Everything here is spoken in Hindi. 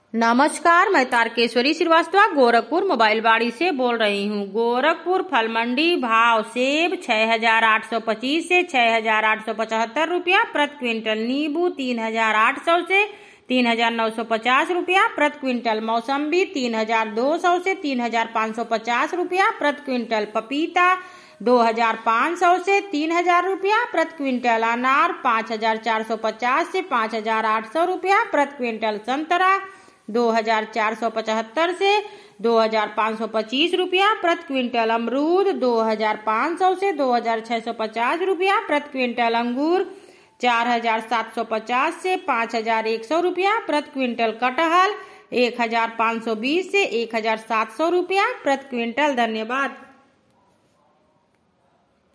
नमस्कार, मैं तारकेश्वरी श्रीवास्तव गोरखपुर मोबाइल बाड़ी से बोल रही हूँ। गोरखपुर फल मंडी भाव सेब 6,825 से 6,875 रुपया प्रति क्विंटल, नींबू 3,800 से 3,950 रुपया प्रति क्विंटल, मौसम्बी 3,200 से 3,550 रुपया प्रति क्विंटल, पपीता 2,500 से 3,000 रुपया प्रति क्विंटल, अनार 5,450 से 5,800 रुपया प्रति क्विंटल, संतरा 2,475 से 2,525 रुपया प्रति क्विंटल, अमरूद 2,500 से 2,650 रुपया प्रति क्विंटल, अंगूर 4,750 से 5,100 रुपया प्रति क्विंटल, कटहल 1,520 से 1,700 रुपया प्रति क्विंटल। धन्यवाद।